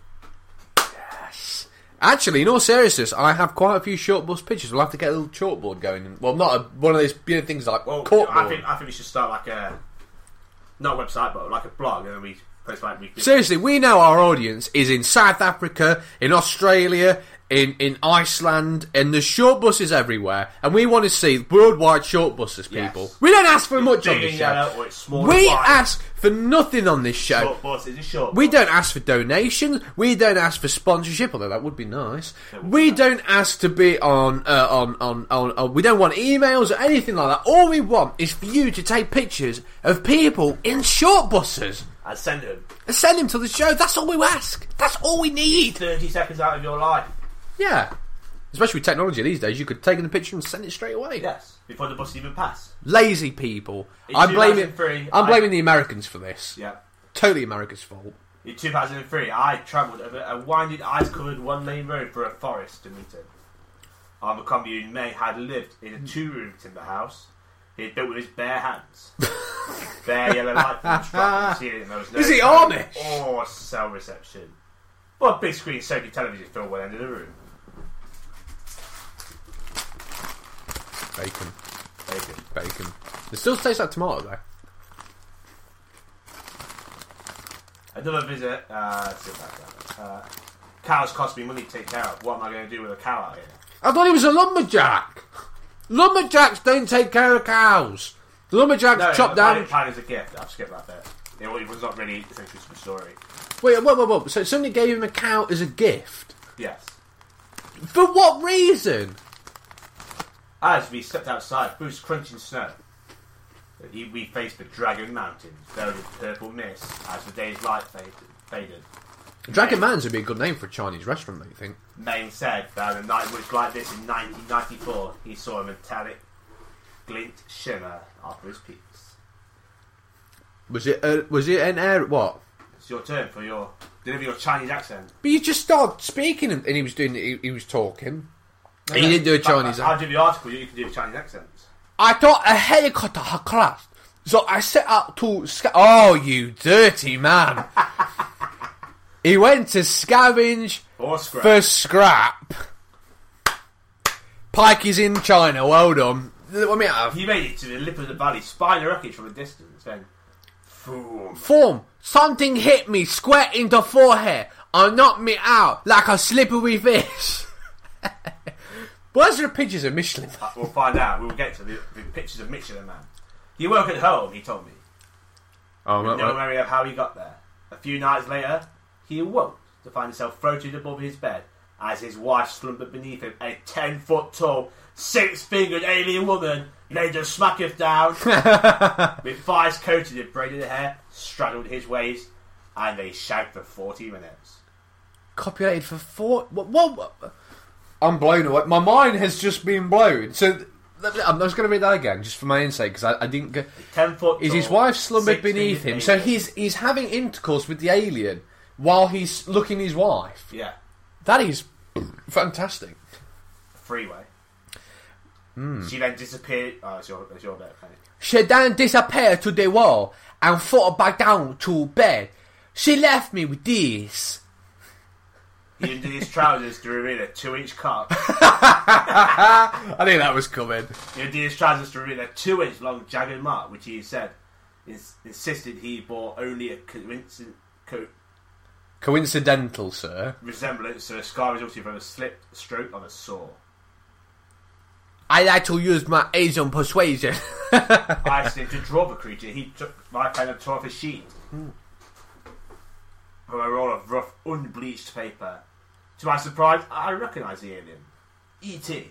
Yes. Actually, in all seriousness, I have quite a few short bus pictures. We'll have to get a little chalkboard going. Well, not one of those things like corkboard. I think we should start like a... Not a website, but like a blog, and then we post like... Seriously, we know our audience is in South Africa, in Australia, in Iceland, and there's short buses everywhere, and we want to see worldwide short buses, people. Yes. We don't ask for much on this show. We ask for nothing on this show. Short bus is a short bus. We don't ask for donations. We don't ask for sponsorship, although that would be nice. We don't ask to be on. We don't want emails or anything like that. All we want is for you to take pictures of people in short buses. And send them. And send them to the show. That's all we ask. That's all we need. 30 seconds out of your life. Yeah. Especially with technology these days, you could take the picture and send it straight away. Yes. Before the bus even pass. Lazy people. I'm blaming the Americans for this. Yeah. Totally America's fault. In 2003, I travelled over a winding, ice-covered one-lane road through a forest to meet him. On the commune, May had lived in a 2-room timber house he had built with his bare hands. Bare yellow light from the struck ceiling. There was no... Is he Amish? Or cell reception. Well, a big screen Sony television film one end of the room. Bacon. It still tastes like tomato though. Another visit. Let's see if that's cows cost me money to take care of. What am I going to do with a cow out here? I thought he was a lumberjack. Lumberjacks don't take care of cows. The lumberjacks chop down. Plan is a gift. I've skipped that bit. It was not really essential to the story. Wait. So somebody gave him a cow as a gift? Yes. For what reason? As we stepped outside, through crunching snow, we faced the Dragon Mountains, filled with purple mist as the day's light faded. Dragon Mountains would be a good name for a Chinese restaurant, don't you think? Maine said that on a night much like this in 1994, he saw a metallic glint shimmer after his peaks. Was it an air? What? It's your turn for deliver your Chinese accent. But you just started speaking and he was doing. He was talking. No, he didn't do a Chinese accent. I'll do the article. You can do a Chinese accent. I thought a helicopter had crashed, so I set out to. Oh, you dirty man! He went to scavenge for scrap. Pike is in China. Well done. He made it to the lip of the valley, spying the wreckage from a distance. Then, Form. Something hit me square in the forehead and knocked me out like a slippery fish. Where's the pictures of Michelin? We'll find out. We'll get to the pictures of Michelin Man. He woke at home, he told me. Oh, no memory of how he got there. A few nights later, he awoke to find himself floating above his bed as his wife slumbered beneath him. A 10-foot tall, 6-fingered alien woman laid her smacketh down with fires coated in braided hair, straddled his waist, and they shagged for 40 minutes. Copulated for 4... What? I'm blown away. My mind has just been blown. So I'm just going to read that again, just for my own sake, because I didn't get. 10-foot. Is his wife slumbered beneath him? So he's having intercourse with the alien while he's looking his wife. Yeah, that is fantastic. Freeway. She then disappeared. Oh, it's your bit, Penny. She then disappeared to the wall and fought back down to bed. She left me with this. He undid his trousers to reveal a 2-inch cock. I think that was coming. He undid his trousers to reveal a 2-inch long jagged mark, which he said insisted he bore only a coincidental, sir. Resemblance to a scar resulting from a slipped stroke of a saw. I like to use my Asian persuasion. I asked him to draw the creature. He took my pen and tore off a sheet from a roll of rough, unbleached paper. To my surprise, I recognised the alien. E.T.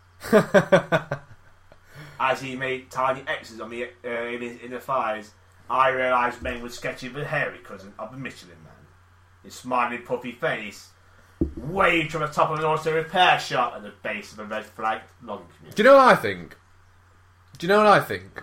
As he made tiny X's on the alien's inner thighs, I realised men were sketching the hairy cousin of the Michelin Man. His smiling, puffy face waved from the top of an auto repair shop at the base of a red flag logging community. Do you know what I think? Do you know what I think?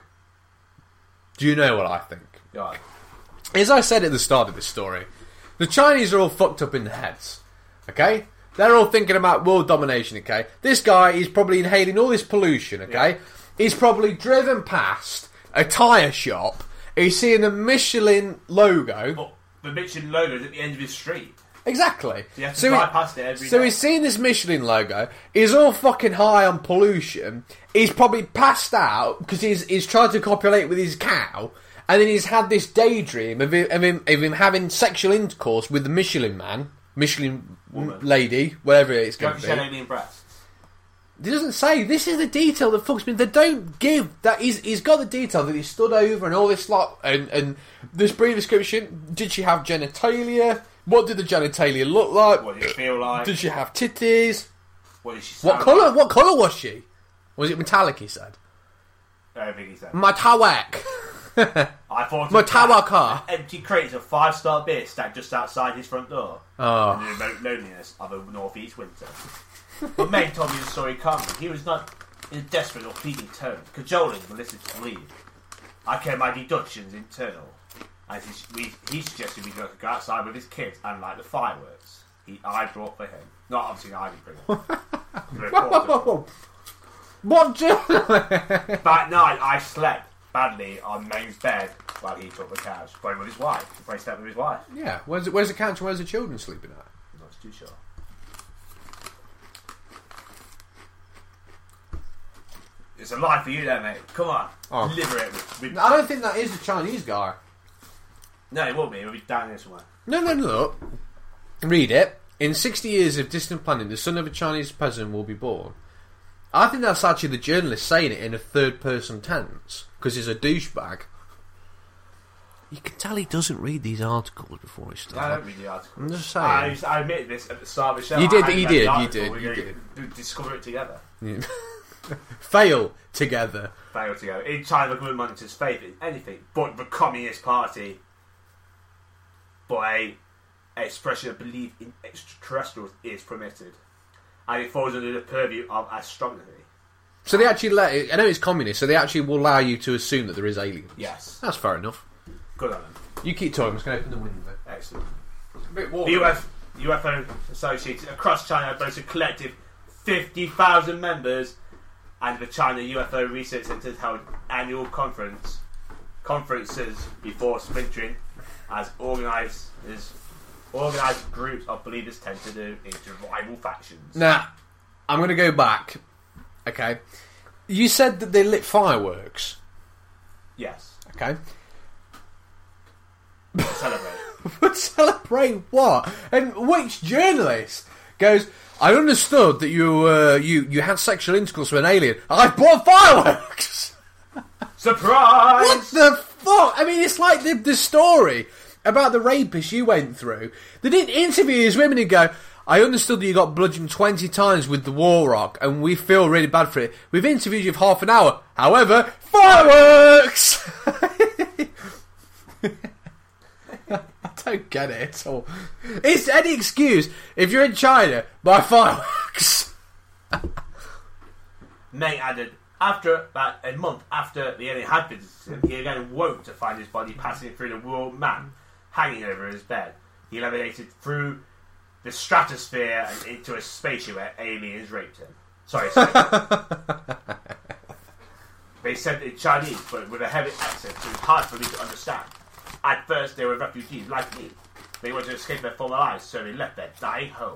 Yeah. As I said at the start of this story, the Chinese are all fucked up in their heads. Okay? They're all thinking about world domination, okay? This guy is probably inhaling all this pollution, okay? Yeah. He's probably driven past a tyre shop. He's seeing the Michelin logo. But the Michelin logo is at the end of his street. Exactly. So you have to drive past it every day. So he's seen this Michelin logo. He's all fucking high on pollution. He's probably passed out because he's tried to copulate with his cow. And then he's had this daydream of him having sexual intercourse with the Michelin man, Michelin woman, lady, whatever it's going to be. Alien breasts. It doesn't say. This is the detail that fucks me. They don't give that. He's got the detail that he stood over and all this lot and this brief description. Did she have genitalia? What did the genitalia look like? What did it feel like? Did she have titties? What did she sound What colour? like? What colour was she? Was it metallic? He said. I don't think he said. Metallic. I thought Matawaka. Empty crates of 5-star beer stacked just outside his front door. Oh. In the remote loneliness of a northeast winter. But Meg told me the story calmly. He was not in a desperate or pleading tone, cajoling Melissa to leave. I kept my deductions internal. As he suggested we go outside with his kids and light the fireworks. I brought for him. Not obviously I didn't bring them. What? That night I slept badly on Meg's bed while he took the couch, playing with his wife. He slept with his wife. Yeah. Where's the couch? Where's the children sleeping at? I'm not too sure. It's a lie for you there, mate. Come on. Oh. Liberate me. I don't think that is the Chinese guy. No, it won't be. It'll be down here somewhere. No, look. Read it. In 60 years of distant planning, the son of a Chinese president will be born. I think that's actually the journalist saying it in a third-person tense, because he's a douchebag. You can tell he doesn't read these articles before he starts. I don't read the article. I'm just saying. I admitted this at the start of the show. You did, I you read the did, article. you did, We're you going to discover it together. Yeah. Fail together. Fail together. In China, the government monitors faith in anything but the Communist Party. But a expression of belief in extraterrestrials is permitted. And it falls under the purview of astronomy. So they actually let it, I know it's communist, so they actually will allow you to assume that there is aliens. Yes. That's fair enough. Good on them. You keep talking, I'm just going to open the window. Excellent. It's a bit warm. The UFO Associated across China boasts a collective 50,000 members, and the China UFO Research Centre held annual conferences before splintering as organised groups of believers tend to do into rival factions. Now, I'm going to go back. Okay. You said that they lit fireworks. Yes. Okay. To celebrate. But celebrate what? And which journalist goes, I understood that you had sexual intercourse with an alien. I bought fireworks! Surprise! What the fuck? I mean, it's like the story about the rapist you went through. They didn't interview these women and go, I understood that you got bludgeoned 20 times with the war rock and we feel really bad for it. We've interviewed you for half an hour. However, fireworks! I don't get it at all. It's any excuse. If you're in China, buy fireworks. May added, after about a month after the alien had visited him, he again woke to find his body passing through the wall map, hanging over his bed. He levitated through the stratosphere and into a spaceship where aliens raped him. Sorry. They said in Chinese, but with a heavy accent, so it was hard for me to understand. At first, they were refugees like me. They wanted to escape their former lives, so they left their dying home.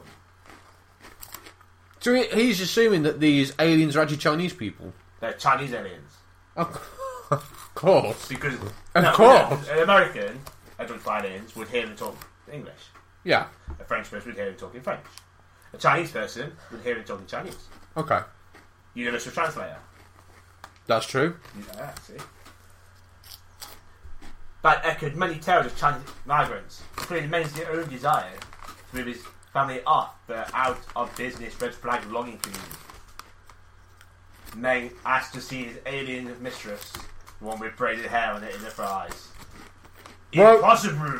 So he's assuming that these aliens are actually Chinese people. They're Chinese aliens. Of course. Because Of course. An American, identified aliens, would hear them talk English. Yeah. A French person would hear them talking French. A Chinese person would hear them talking Chinese. Okay. Universal translator. That's true. Yeah, see. That echoed many tales of Chinese migrants, including men's own desire to move his family off the out of business red flag logging community. Meng asked to see his alien mistress, the one with braided hair and inner eyes. Well- Impossible!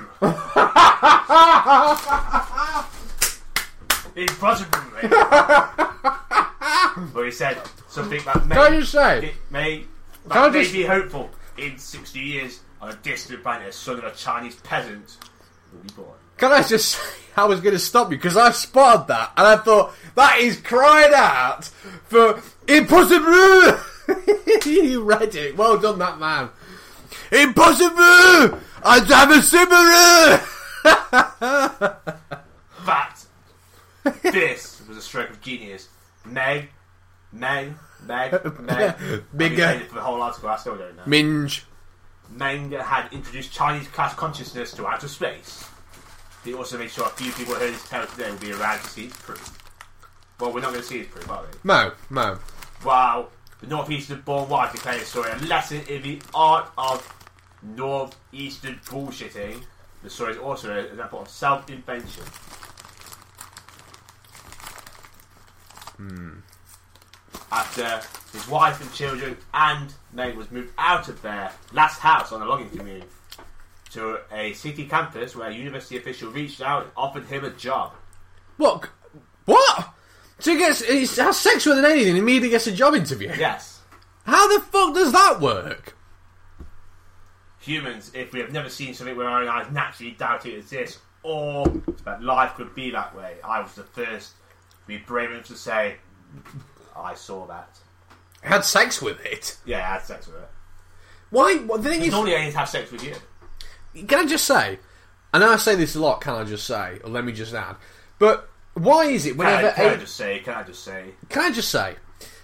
Impossible, mate. But he said something that Can I just say? made Can I me just- be hopeful. In 60 years, on a distant planet, a son of a Chinese peasant will be born. Can I just say, I was going to stop you because I spotted that and I thought, that is crying out for impossible! You read it. Well done, that man. Impossible! I have a similar! But this was a stroke of genius. Meg. Bigger. For the whole article, I still don't know. Minge. Meng had introduced Chinese class consciousness to outer space. He also made sure a few people who heard his tale today will be around to see his proof. Well, we're not going to see his proof, are we? Mo. Wow. The Northeastern born wife declared his story a lesson in the art of Northeastern bullshitting. The story is also an example of self-invention. After his wife and children and Meng was moved out of their last house on a logging commune to a city campus where a university official reached out and offered him a job. What? So he has sex with an alien and immediately gets a job interview? Yes. How the fuck does that work? Humans, if we have never seen something with our own eyes, naturally doubt it exists, or that life could be that way. I was the first to be brave enough to say, I saw that. Had sex with it? Yeah, I had sex with it. Why? Well, the thing is, Normally aliens have sex with you. can I just say, I know I say this a lot, can I just say, or let me just add, but why is it whenever... Can I just say? Can I just say,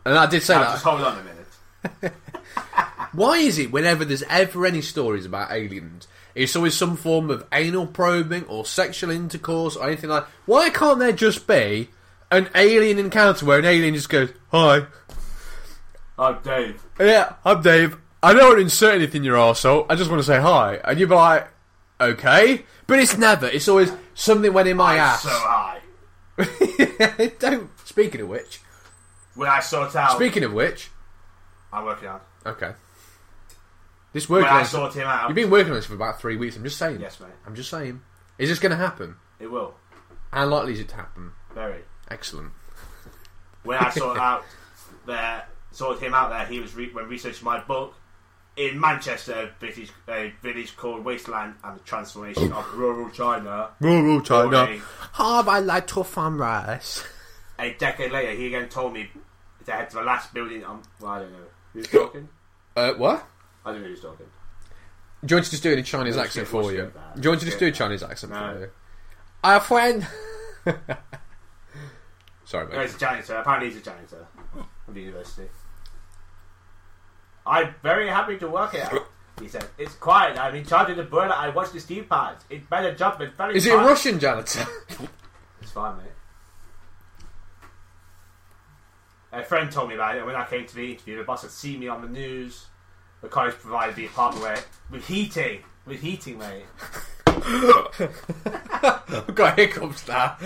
And I did say Now, that. just hold on a minute. Why is it whenever there's ever any stories about aliens, it's always some form of anal probing or sexual intercourse or anything like that? Why can't there just be an alien encounter where an alien just goes, "Hi. I'm Dave. Yeah, I'm Dave. I don't want to insert anything in your arsehole. I just want to say hi." And you'd be like, "Okay." But it's never. It's always something went in my ass. So high. Don't. Speaking of which. When I sort out... Speaking of which. I'm working on. Okay. This When working I on. sort him out... You've been working on this for about 3 weeks. I'm just saying. Yes, mate. I'm just saying. Is this going to happen? It will. How likely is it to happen? Very. Excellent. When I sorted him out there, he was when researching my book in Manchester, a village called Wasteland and the Transformation of Rural China. Rural China. I like tough on rice. A decade later, he again told me to head to the last building. Well, I don't know. Who's talking? What? I don't know who's talking. Do you want to just do a Chinese accent for you? Do you want to just do a Chinese accent for you? Our friend. Sorry, No, mate. he's a janitor. Apparently, he's a janitor of the university. I'm very happy to work here. He said, "It's quiet. I'm in charge of the boiler. I watch the steam pipes. It's better job, but very Is it a quiet." Russian janitor? It's fine, mate. A friend told me about it, and when I came to the interview, the boss had seen me on the news. The college provided the apartment with heating, mate. I've got hiccups now.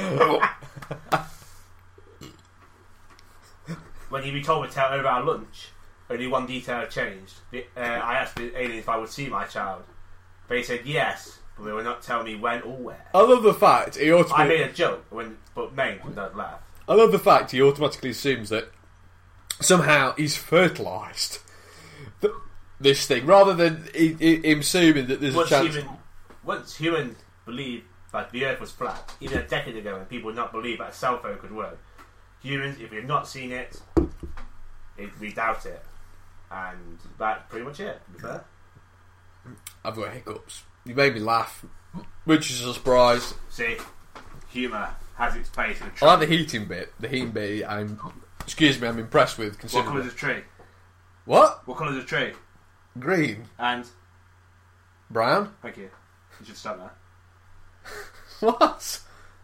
When he told me to tell over our lunch, only one detail had changed. I asked the alien if I would see my child. They said yes, but they would not tell me when or where. I love the fact he I automatically. made a joke, but Maine would not laugh. I love the fact he automatically assumes that somehow he's fertilised this thing, rather than him assuming that there's a chance. Once humans believed that the Earth was flat, even a decade ago, and people would not believe that a cell phone could work. Humans, if we have not seen it, we doubt it. And that's pretty much it, to be fair. I've got hiccups. You made me laugh, which is a surprise. See, humour has its place in a tree. I like the heating bit. The heating bit, I'm impressed with. What Considering colour is a tree? What? What colour is a tree? Green. And, Brown. thank you. You should stop there. What?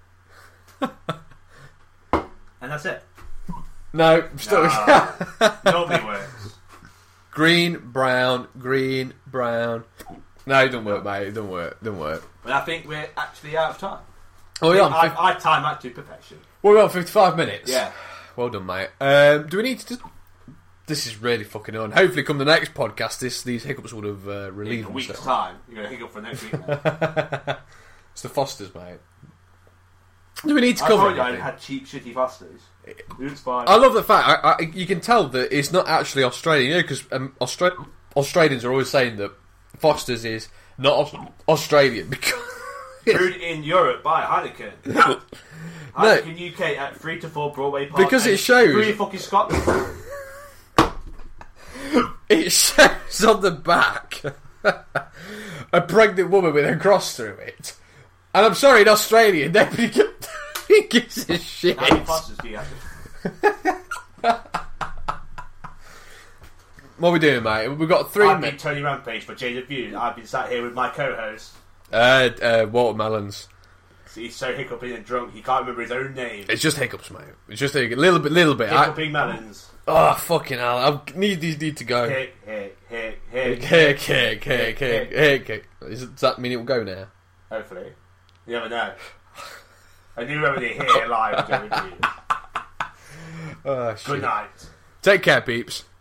And that's it. No, still. Normally works. Green, brown. No, it don't work, mate. It don't work. But I think we're actually out of time. Oh, yeah. I time that to perfection. We're on 55 minutes. Yeah. Well done, mate. Do we need to? This is really fucking on. Hopefully, come the next podcast, these hiccups would have relieved In a week's themselves. time, you're going to hiccup for next week now. It's the Fosters, mate. Do we need to I cover told you I anything? had cheap, shitty Fosters. It's fine. I love the fact you can tell that it's not actually Australian, because Australians are always saying that Foster's is not Australian because Brewed in Europe by Heineken. Heineken UK at 3 to 4 Broadway Park. Because it shows- 3 fucking Scotland. it shows on the back a pregnant woman with a cross through it. And I'm sorry, in Australia, nobody gives a shit. How many Fosters do you have? What are we doing, mate? We've got 3 I've been minutes. Tony Rampage for Jaded Views. I've been sat here with my co-host. Watermelons. He's so hiccuping and drunk he can't remember his own name. It's just hiccups, mate. It's just a little bit. Hiccuping Melons. Oh, fucking hell. These need to go. Hick. Does that mean it will go now? Hopefully. You never know. I knew everybody here live with Jaded Views. Oh, shit. Good night. Take care, peeps.